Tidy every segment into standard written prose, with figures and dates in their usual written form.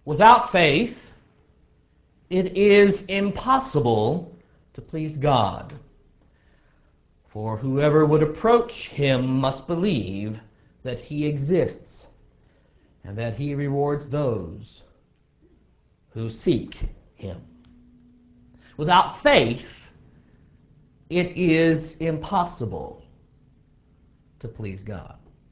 Without faith, it is impossible to please God. For whoever would approach him must believe that he exists and that he rewards those who seek him. Without faith, it is impossible to please God.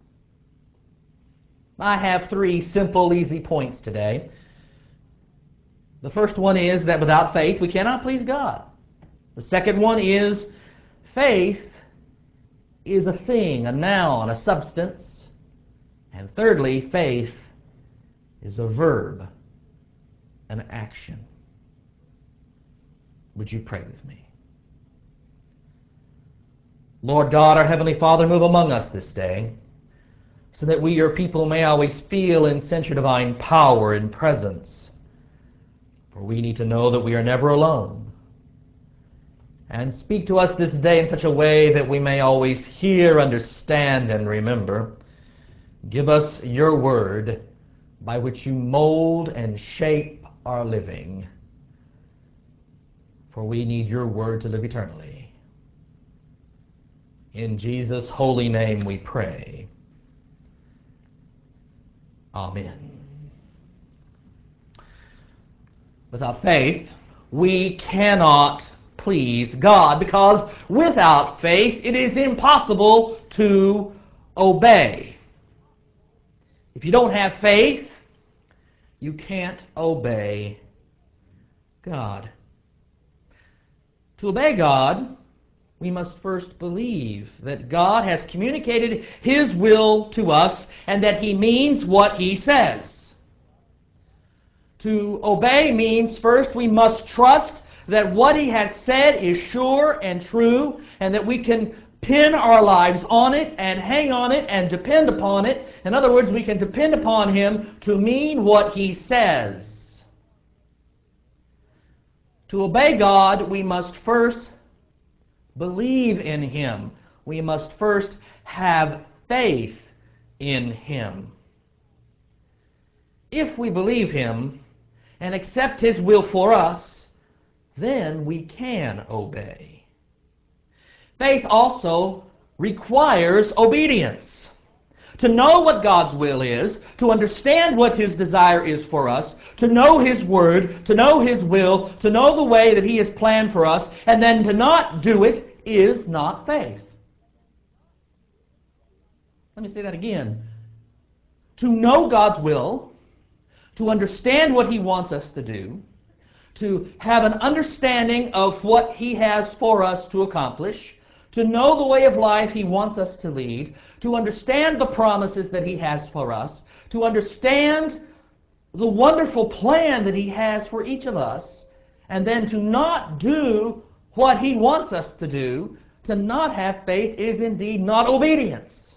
I have 3 simple, easy points today. The first one is that without faith, we cannot please God. The second one is faith is a thing, a noun, a substance. And thirdly, faith is a verb, an action. Would you pray with me? Lord God, our Heavenly Father, move among us this day so that we, your people, may always feel and sense your divine power and presence. For we need to know that we are never alone. And speak to us this day in such a way that we may always hear, understand, and remember. Give us your word by which you mold and shape our living. For we need your word to live eternally. In Jesus' holy name we pray. Amen. Without faith, we cannot please God, because without faith it is impossible to obey. If you don't have faith, you can't obey God. To obey God, we must first believe that God has communicated his will to us and that he means what he says. To obey means first we must trust that what he has said is sure and true, and that we can pin our lives on it and hang on it and depend upon it. In other words, we can depend upon him to mean what he says. To obey God, we must first believe in him. We must first have faith in him. If we believe him and accept his will for us, then we can obey. Faith also requires obedience. To know what God's will is, to understand what his desire is for us, to know his word, to know his will, to know the way that he has planned for us, and then to not do it is not faith. Let me say that again. To know God's will, to understand what he wants us to do, to have an understanding of what he has for us to accomplish, to know the way of life he wants us to lead, to understand the promises that he has for us, to understand the wonderful plan that he has for each of us, and then to not do what he wants us to do, to not have faith is indeed not obedience.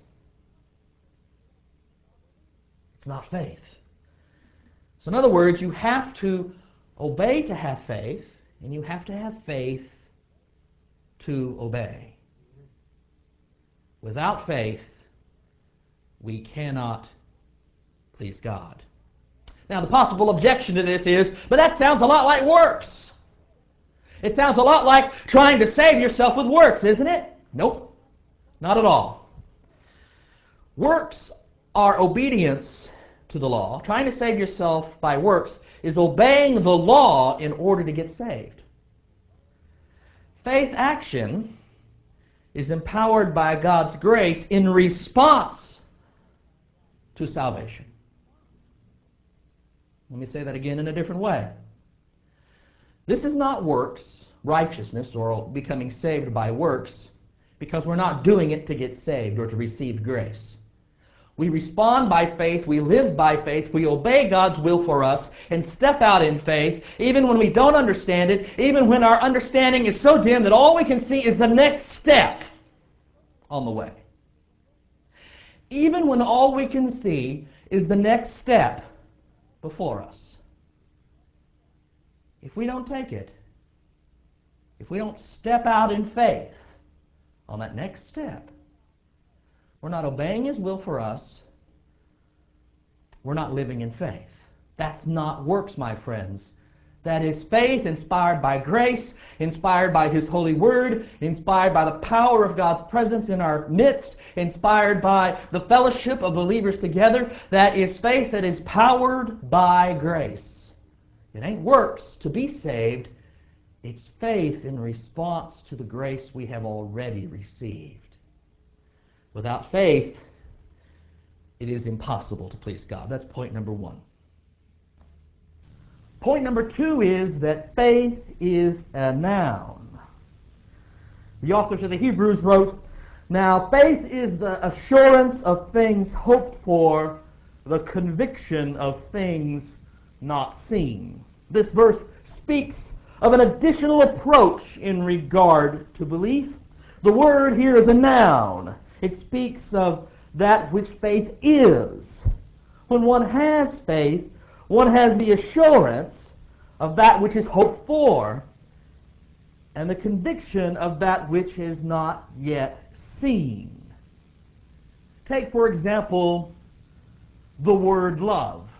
It's not faith. So in other words, you have to obey to have faith, and you have to have faith to obey. Without faith, we cannot please God. Now, the possible objection to this is, but that sounds a lot like works. It sounds a lot like trying to save yourself with works, isn't it? Nope, not at all. Works are obedience to the law. Trying to save yourself by works is obeying the law in order to get saved. Faith action is empowered by God's grace in response to salvation. Let me say that again in a different way. This is not works, righteousness, or becoming saved by works, because we're not doing it to get saved or to receive grace. We respond by faith, we live by faith, we obey God's will for us, and step out in faith, even when we don't understand it, even when our understanding is so dim that all we can see is the next step on the way. Even when all we can see is the next step before us. If we don't take it, if we don't step out in faith on that next step, we're not obeying his will for us. We're not living in faith. That's not works, my friends. That is faith inspired by grace, inspired by His holy word, inspired by the power of God's presence in our midst, inspired by the fellowship of believers together. That is faith that is powered by grace. It ain't works to be saved. It's faith in response to the grace we have already received. Without faith, it is impossible to please God. That's point number one. Point number two is that faith is a noun. The author to the Hebrews wrote, "Now faith is the assurance of things hoped for, the conviction of things not seen." This verse speaks of an additional approach in regard to belief. The word here is a noun. It speaks of that which faith is. When one has faith, one has the assurance of that which is hoped for and the conviction of that which is not yet seen. Take, for example, the word love.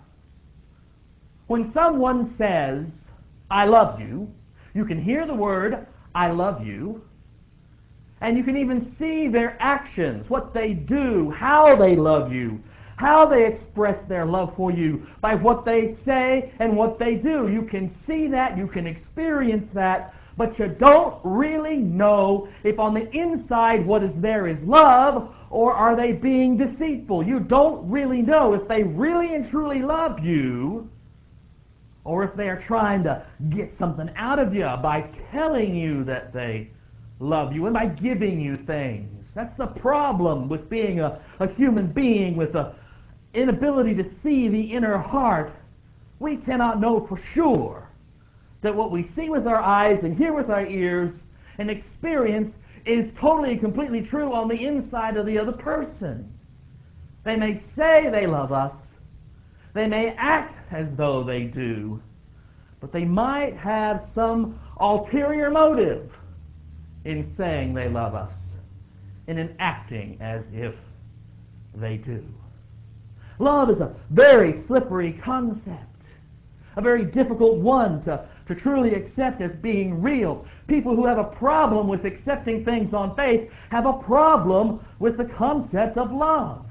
When someone says, "I love you," you can hear the word, "I love you," and you can even see their actions, what they do, how they love you, how they express their love for you by what they say and what they do. You can see that, you can experience that, but you don't really know if on the inside what is there is love, or are they being deceitful. You don't really know if they really and truly love you, or if they are trying to get something out of you by telling you that they love you and by giving you things. That's the problem with being a human being with an inability to see the inner heart. We cannot know for sure that what we see with our eyes and hear with our ears and experience is totally and completely true on the inside of the other person. They may say they love us, they may act as though they do, but they might have some ulterior motive in saying they love us and in acting as if they do. Love is a very slippery concept, a very difficult one to truly accept as being real. People who have a problem with accepting things on faith have a problem with the concept of love.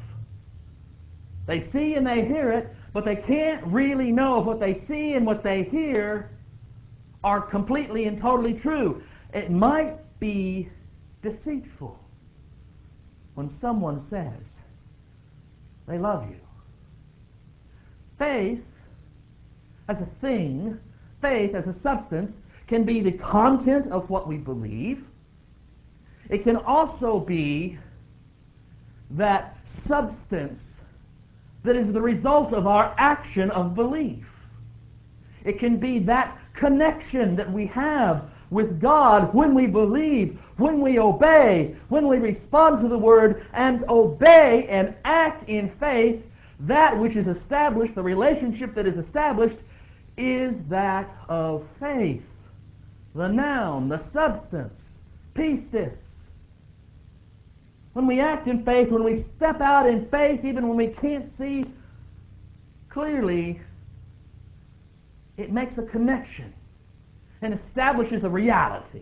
They see and they hear it, but they can't really know if what they see and what they hear are completely and totally true. It might be deceitful when someone says they love you. Faith as a thing, faith as a substance, can be the content of what we believe. It can also be that substance that is the result of our action of belief. It can be that connection that we have with God when we believe, when we obey, when we respond to the Word and obey and act in faith. That which is established, the relationship that is established, is that of faith. The noun, the substance, pistis. When we act in faith, when we step out in faith, even when we can't see clearly, it makes a connection and establishes a reality.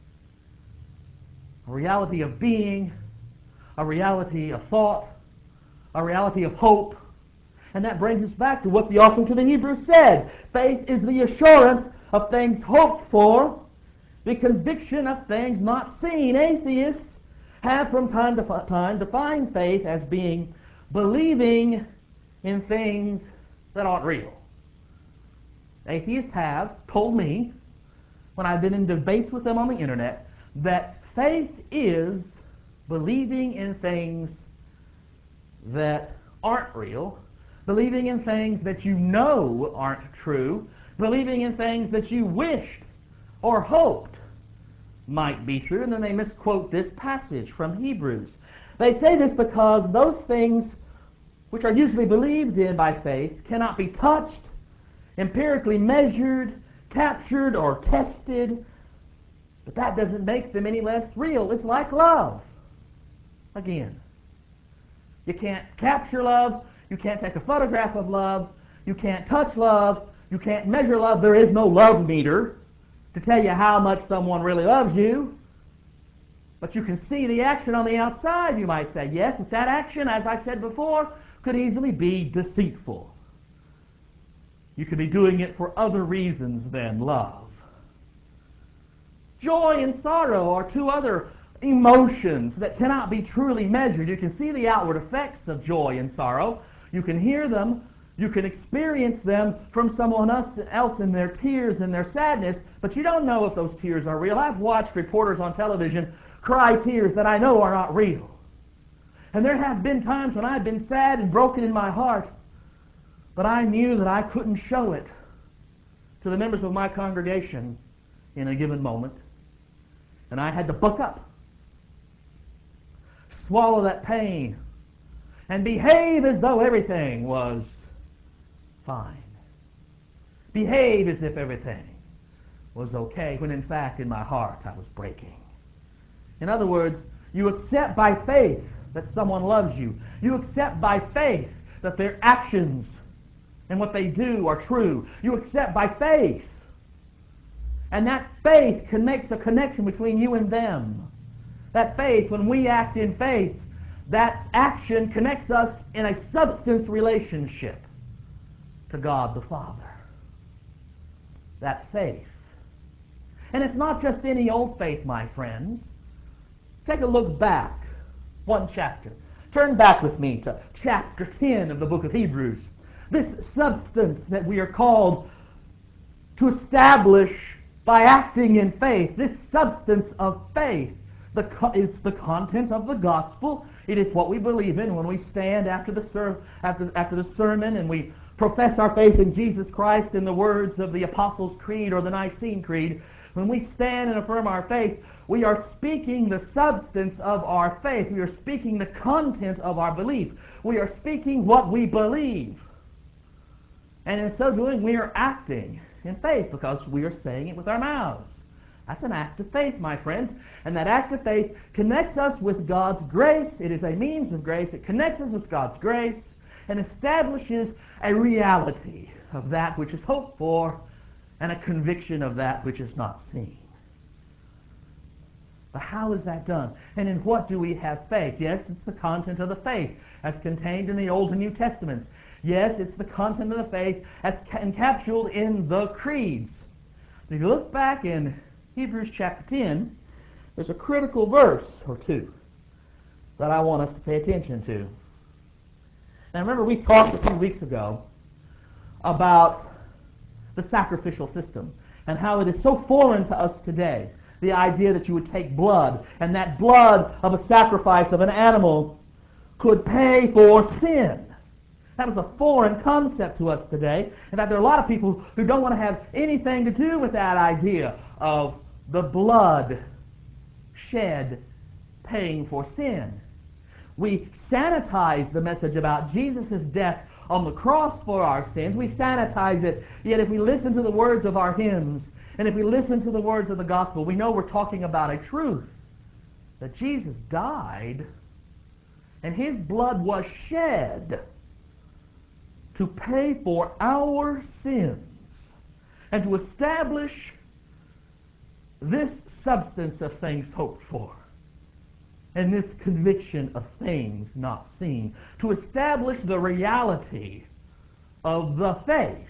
A reality of being, a reality of thought, a reality of hope. And that brings us back to what the author to the Hebrews said. Faith is the assurance of things hoped for, the conviction of things not seen. Atheists have from time to time defined faith as being believing in things that aren't real. Atheists have told me, when I've been in debates with them on the internet, that faith is believing in things that aren't real, believing in things that you know aren't true, believing in things that you wished or hoped might be true. And then they misquote this passage from Hebrews. They say this because those things which are usually believed in by faith cannot be touched, empirically measured, captured, or tested, but that doesn't make them any less real. It's like love. Again, you can't capture love, you can't take a photograph of love, You can't touch love. You can't measure love. There is no love meter to tell you how much someone really loves you. But you can see the action on the outside, you might say. Yes, but that action, as I said before, could easily be deceitful. You could be doing it for other reasons than love. Joy and sorrow are two other emotions that cannot be truly measured. You can see the outward effects of joy and sorrow. You can hear them. You can experience them from someone else in their tears and their sadness, but you don't know if those tears are real. I've watched reporters on television cry tears that I know are not real. And there have been times when I've been sad and broken in my heart, but I knew that I couldn't show it to the members of my congregation in a given moment. And I had to buck up, swallow that pain, and behave as though everything was fine. Behave as if everything was okay, when in fact in my heart I was breaking. In other words, you accept by faith that someone loves you. You accept by faith that their actions and what they do are true. You accept by faith. And that faith makes a connection between you and them. That faith, when we act in faith, that action connects us in a substance relationship to God the Father. That faith. And it's not just any old faith, my friends. Take a look back, one chapter. Turn back with me to chapter 10 of the book of Hebrews. This substance that we are called to establish by acting in faith, this substance of faith is the content of the gospel. It is what we believe in when we stand after the sermon and we profess our faith in Jesus Christ in the words of the Apostles' Creed or the Nicene Creed. When we stand and affirm our faith, we are speaking the substance of our faith. We are speaking the content of our belief. We are speaking what we believe. And in so doing, we are acting in faith because we are saying it with our mouths. That's an act of faith, my friends. And that act of faith connects us with God's grace. It is a means of grace. It connects us with God's grace and establishes a reality of that which is hoped for and a conviction of that which is not seen. But how is that done? And in what do we have faith? Yes, it's the content of the faith as contained in the Old and New Testaments. Yes, it's the content of the faith as encapsulated in the creeds. If you look back in Hebrews chapter 10, there's a critical verse or two that I want us to pay attention to. Now remember, we talked a few weeks ago about the sacrificial system and how it is so foreign to us today. The idea that you would take blood, and that blood of a sacrifice of an animal could pay for sin. That was a foreign concept to us today. In fact, there are a lot of people who don't want to have anything to do with that idea of the blood shed paying for sin. We sanitize the message about Jesus' death on the cross for our sins. We sanitize it. Yet if we listen to the words of our hymns, and if we listen to the words of the gospel, we know we're talking about a truth. That Jesus died, and his blood was shed to pay for our sins and to establish this substance of things hoped for and this conviction of things not seen, to establish the reality of the faith.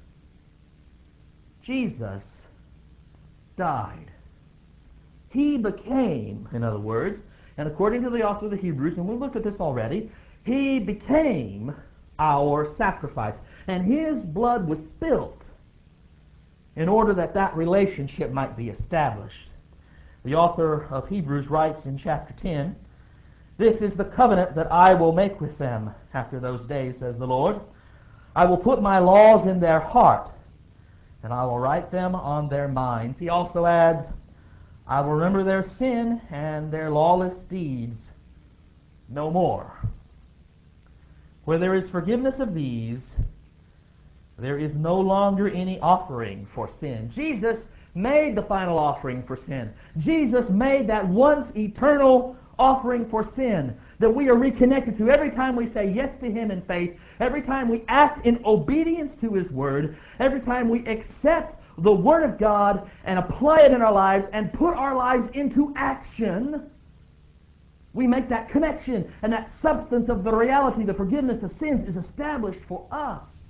Jesus died. He became, in other words, and according to the author of the Hebrews, and we've looked at this already, he became our sacrifice. And his blood was spilt in order that that relationship might be established. The author of Hebrews writes in chapter 10, "This is the covenant that I will make with them after those days, says the Lord. I will put my laws in their heart, and I will write them on their minds." He also adds, "I will remember their sin and their lawless deeds no more. Where there is forgiveness of these, there is no longer any offering for sin." Jesus made the final offering for sin. Jesus made that once eternal offering for sin. that we are reconnected to. Every time we say yes to Him in faith, every time we act in obedience to His Word, every time we accept the Word of God and apply it in our lives and put our lives into action, we make that connection, and that substance of the reality, the forgiveness of sins, is established for us.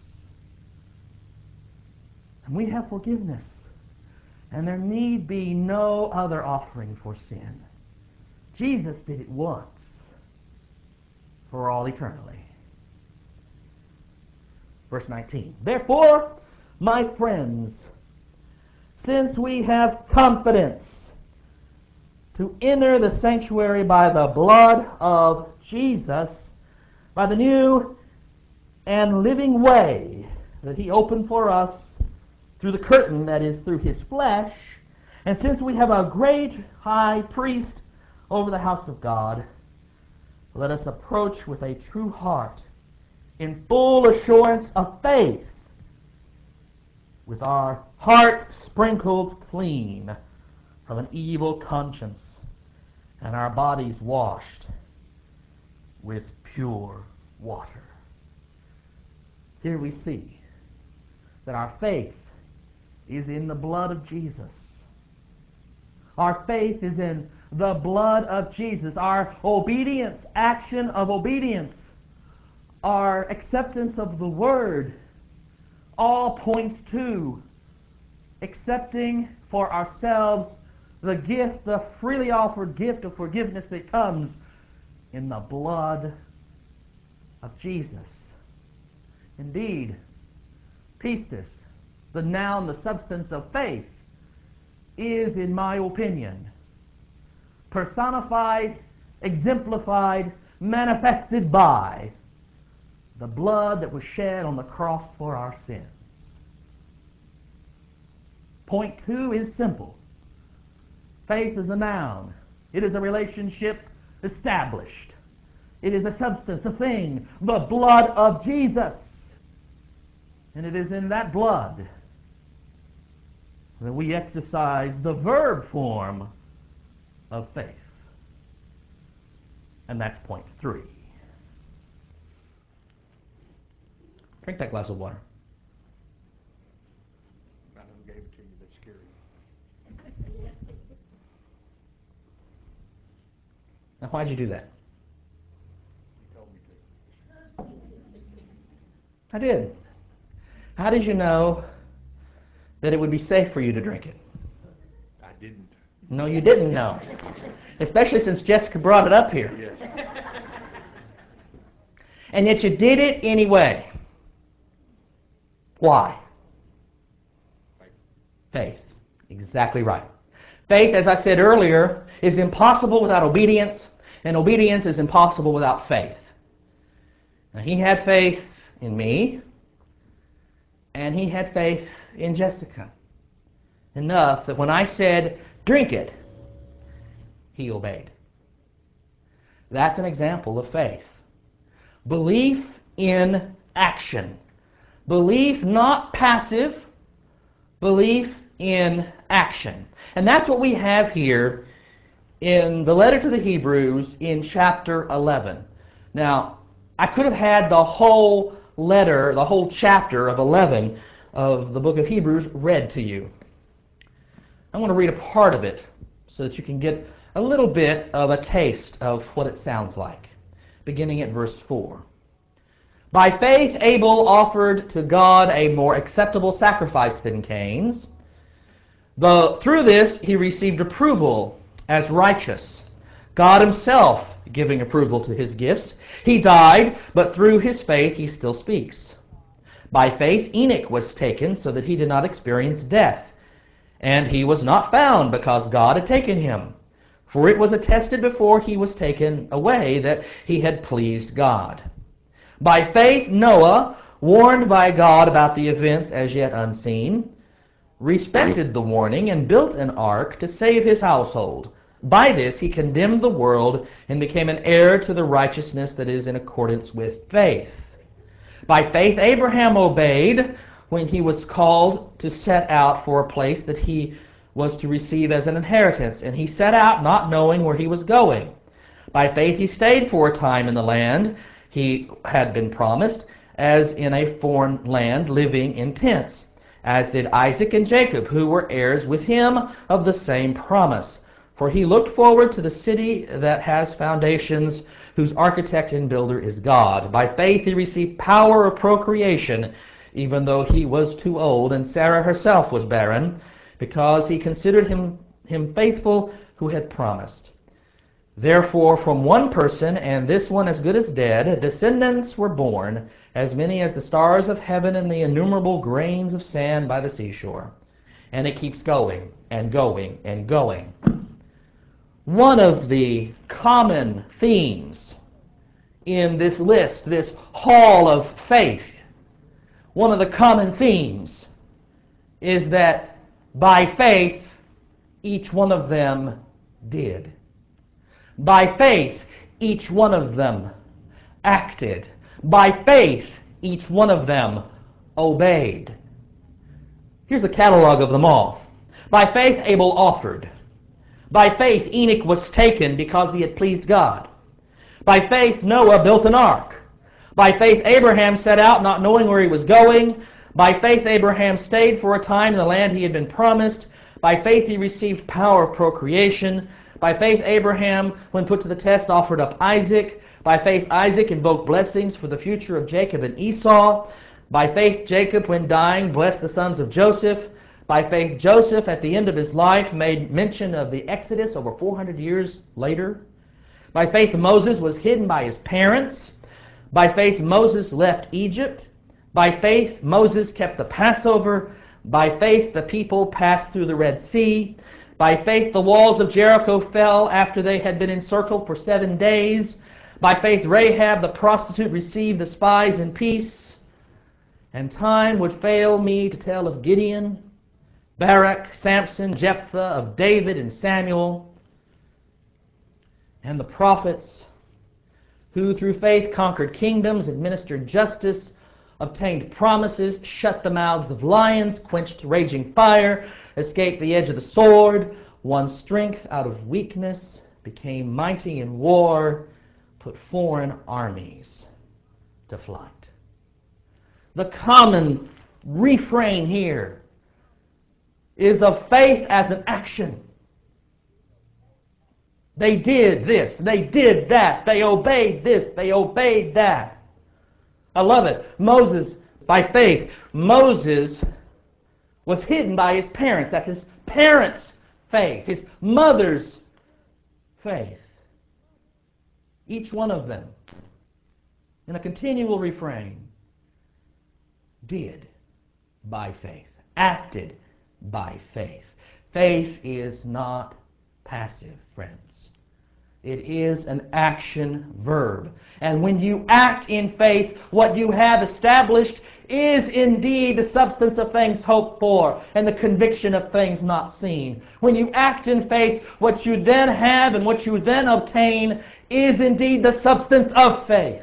And we have forgiveness. And there need be no other offering for sin. Jesus did it once for all eternity. Verse 19. Therefore, my friends, since we have confidence to enter the sanctuary by the blood of Jesus, by the new and living way that He opened for us through the curtain, that is, through His flesh, and since we have a great high priest over the house of God, let us approach with a true heart, in full assurance of faith, with our hearts sprinkled clean from an evil conscience, and our bodies washed with pure water. Here we see that our faith is in the blood of Jesus. Our faith is in the blood of Jesus. Our obedience, action of obedience, our acceptance of the Word, all points to accepting for ourselves the gift, the freely offered gift of forgiveness that comes in the blood of Jesus. Indeed, pistis, the noun, the substance of faith, is, in my opinion, personified, exemplified, manifested by the blood that was shed on the cross for our sins. Point 2 is simple. Faith is a noun. It is a relationship established. It is a substance, a thing, the blood of Jesus. And it is in that blood that we exercise the verb form of faith. And that's point 3. Drink that glass of water. I done gave it to you. That's scary. Now, why'd you do that? You told me to. I did. How did you know that it would be safe for you to drink it? I didn't. No, you didn't know. Especially since Jessica brought it up here. Yes. And yet you did it anyway. Why? Faith. Exactly right. Faith, as I said earlier, is impossible without obedience, and obedience is impossible without faith. Now, he had faith in me, and he had faith in Jessica. Enough that when I said, drink it, he obeyed. That's an example of faith. Belief in action. Belief not passive, belief in action. And that's what we have here in the letter to the Hebrews in chapter 11. Now, I could have had the whole letter, the whole chapter of 11 of the book of Hebrews read to you. I want to read a part of it so that you can get a little bit of a taste of what it sounds like, beginning at verse 4. By faith Abel offered to God a more acceptable sacrifice than Cain's. Though through this he received approval as righteous, God himself giving approval to his gifts. He died, but through his faith he still speaks. By faith Enoch was taken so that he did not experience death, and he was not found because God had taken him. For it was attested before he was taken away that he had pleased God. By faith Noah, warned by God about the events as yet unseen, respected the warning and built an ark to save his household. By this he condemned the world and became an heir to the righteousness that is in accordance with faith. By faith Abraham obeyed when he was called to set out for a place that he was to receive as an inheritance, and he set out not knowing where he was going. By faith he stayed for a time in the land he had been promised, as in a foreign land, living in tents, as did Isaac and Jacob, who were heirs with him of the same promise. For he looked forward to the city that has foundations, whose architect and builder is God. By faith he received power of procreation, even though he was too old, and Sarah herself was barren, because he considered him faithful who had promised. Therefore, from one person, and this one as good as dead, descendants were born, as many as the stars of heaven and the innumerable grains of sand by the seashore. And it keeps going and going and going. One of the common themes in this list, this hall of faith, one of the common themes is that by faith, each one of them did. By faith, each one of them acted. By faith, each one of them obeyed. Here's a catalog of them all. By faith, Abel offered. By faith, Enoch was taken because he had pleased God. By faith, Noah built an ark. By faith, Abraham set out not knowing where he was going. By faith, Abraham stayed for a time in the land he had been promised. By faith, he received power of procreation. By faith, Abraham, when put to the test, offered up Isaac. By faith, Isaac invoked blessings for the future of Jacob and Esau. By faith, Jacob, when dying, blessed the sons of Joseph. By faith, Joseph, at the end of his life, made mention of the Exodus over 400 years later. By faith, Moses was hidden by his parents. By faith, Moses left Egypt. By faith, Moses kept the Passover. By faith, the people passed through the Red Sea. By faith, the walls of Jericho fell after they had been encircled for 7 days. By faith, Rahab the prostitute received the spies in peace. And time would fail me to tell of Gideon, Barak, Samson, Jephthah, of David and Samuel, and the prophets, who through faith conquered kingdoms, administered justice, obtained promises, shut the mouths of lions, quenched raging fire, escaped the edge of the sword, won strength out of weakness, became mighty in war, put foreign armies to flight. The common refrain here is of faith as an action. They did this, they did that, they obeyed this, they obeyed that. I love it. Moses, by faith, Moses was hidden by his parents. That's his parents' faith, his mother's faith. Each one of them, in a continual refrain, did by faith, acted by faith. Faith is not passive, friends. It is an action verb. And when you act in faith, what you have established is indeed the substance of things hoped for and the conviction of things not seen. When you act in faith, what you then have and what you then obtain is indeed the substance of faith.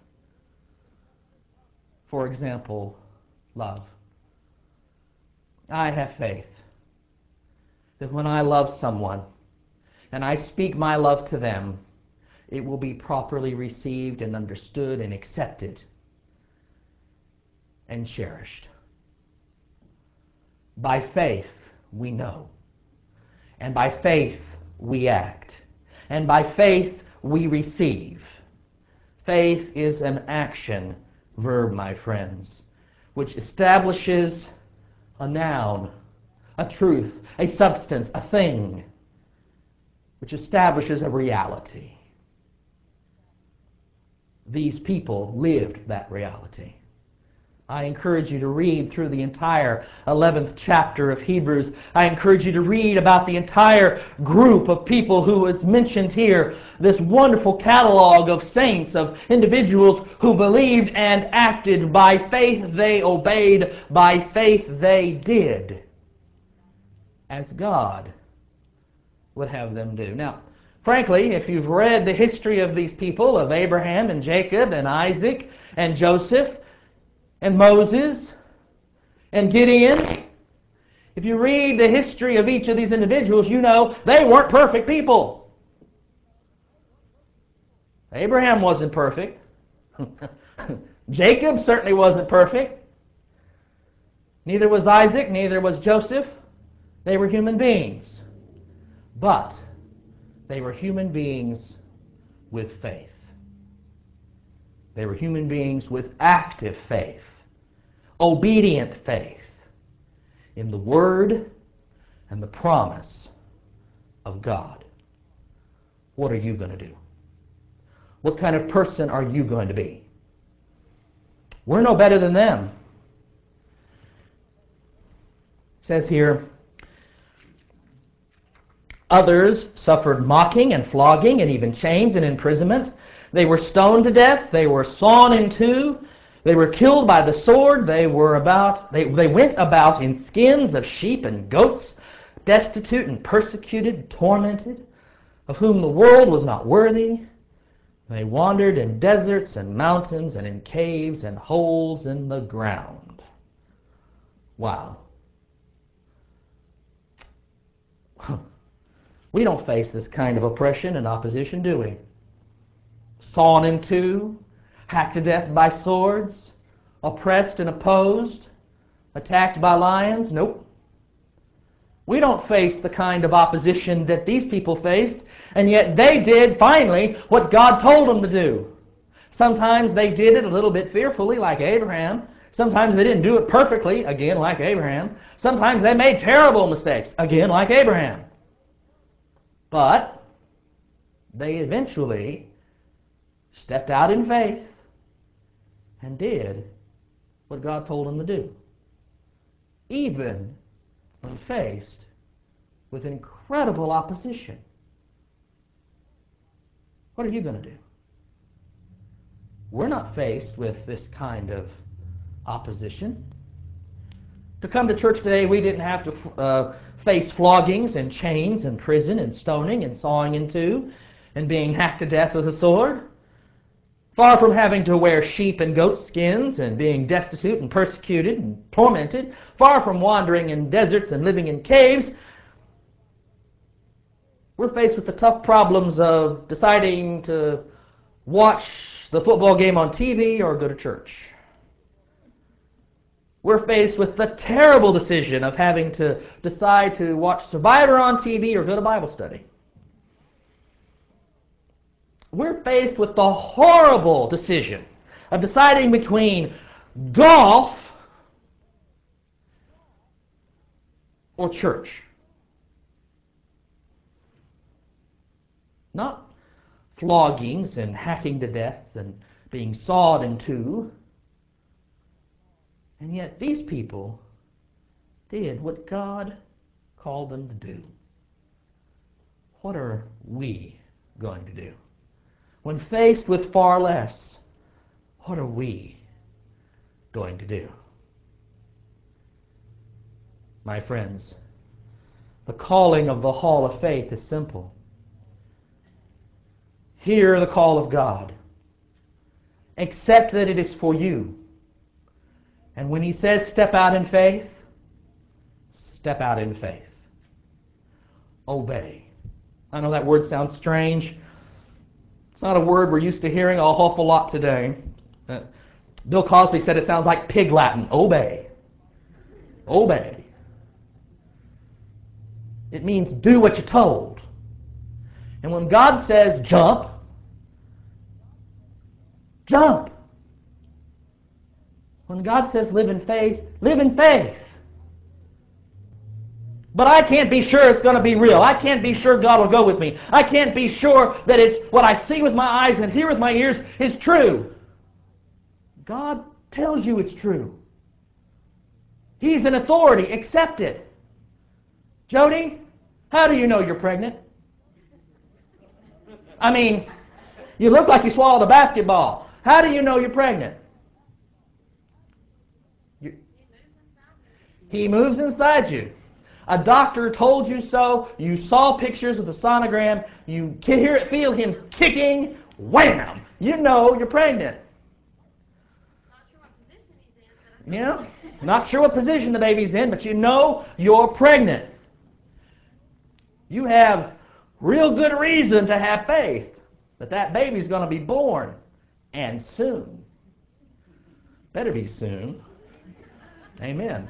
For example, love. I have faith that when I love someone and I speak my love to them, it will be properly received and understood and accepted and cherished. By faith, we know. And by faith, we act. And by faith, we receive. Faith is an action verb, my friends, which establishes a noun, a truth, a substance, a thing, which establishes a reality. These people lived that reality. I encourage you to read through the entire 11th chapter of Hebrews. I encourage you to read about the entire group of people who is mentioned here, this wonderful catalog of saints, of individuals who believed and acted. By faith they obeyed, by faith they did, as God would have them do. Now, frankly, if you've read the history of these people, of Abraham and Jacob and Isaac and Joseph and Moses and Gideon, if you read the history of each of these individuals, you know they weren't perfect people. Abraham wasn't perfect. Jacob certainly wasn't perfect. Neither was Isaac, neither was Joseph. They were human beings. But they were human beings with faith. They were human beings with active faith, obedient faith in the Word and the promise of God. What are you going to do? What kind of person are you going to be? We're no better than them. It says here, others suffered mocking and flogging and even chains and imprisonment. They were stoned to death. They were sawn in two. They were killed by the sword. They went about in skins of sheep and goats, destitute and persecuted, tormented, of whom the world was not worthy. They wandered in deserts and mountains and in caves and holes in the ground. Wow. We don't face this kind of oppression and opposition, do we? Sawn in two, hacked to death by swords, oppressed and opposed, attacked by lions? Nope. We don't face the kind of opposition that these people faced, and yet they did, finally, what God told them to do. Sometimes they did it a little bit fearfully, like Abraham. Sometimes they didn't do it perfectly, again, like Abraham. Sometimes they made terrible mistakes, again, like Abraham. But they eventually stepped out in faith and did what God told them to do, even when faced with incredible opposition. What are you going to do? We're not faced with this kind of opposition. To come to church today, we didn't have to face floggings and chains and prison and stoning and sawing in two and being hacked to death with a sword. Far from having to wear sheep and goat skins and being destitute and persecuted and tormented, far from wandering in deserts and living in caves, we're faced with the tough problems of deciding to watch the football game on TV or go to church. We're faced with the terrible decision of having to decide to watch Survivor on TV or go to Bible study. We're faced with the horrible decision of deciding between golf or church. Not floggings and hacking to death and being sawed in two. And yet these people did what God called them to do. What are we going to do? When faced with far less, what are we going to do? My friends, the calling of the Hall of Faith is simple. Hear the call of God. Accept that it is for you. And when He says step out in faith, step out in faith. Obey. I know that word sounds strange. It's not a word we're used to hearing an awful lot today. Bill Cosby said it sounds like pig Latin. Obey. Obey. It means do what you're told. And when God says jump, jump. When God says live in faith, live in faith. But I can't be sure it's going to be real. I can't be sure God will go with me. I can't be sure that it's what I see with my eyes and hear with my ears is true. God tells you it's true. He's an authority. Accept it. Jody, how do you know you're pregnant? I mean, you look like you swallowed a basketball. How do you know you're pregnant? He moves inside you. A doctor told you so. You saw pictures of the sonogram. You feel him kicking. Wham! You know you're pregnant. Not sure what position he's in. Yeah, not sure what position the baby's in, but you know you're pregnant. You have real good reason to have faith. that baby's going to be born, and soon. Better be soon. Amen.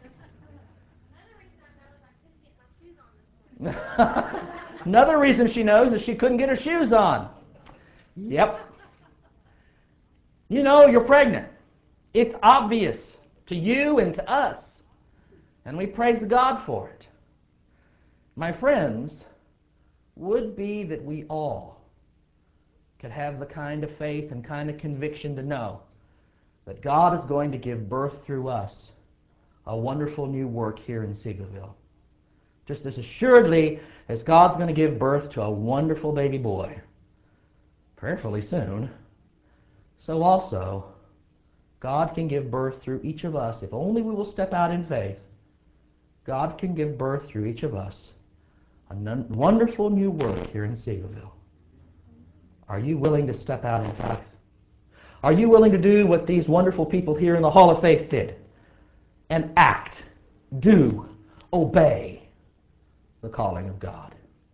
Another reason I know is Another reason she knows is I couldn't get my shoes on this morning. she couldn't get her shoes on. Yep. You know you're pregnant. It's obvious to you and to us. And we praise God for it. My friends, would be that we all could have the kind of faith and kind of conviction to know that God is going to give birth through us a wonderful new work here in Seagoville. Just as assuredly as God's going to give birth to a wonderful baby boy, prayerfully soon, so also God can give birth through each of us. If only we will step out in faith, God can give birth through each of us a wonderful new work here in Seagoville. Are you willing to step out in faith? Are you willing to do what these wonderful people here in the Hall of Faith did? And act, do, obey the calling of God.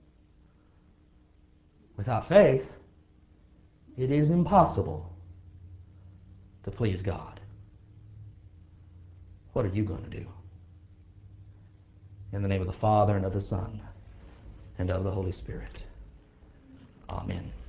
Without faith, it is impossible to please God. What are you going to do? In the name of the Father, and of the Son, and of the Holy Spirit. Amen.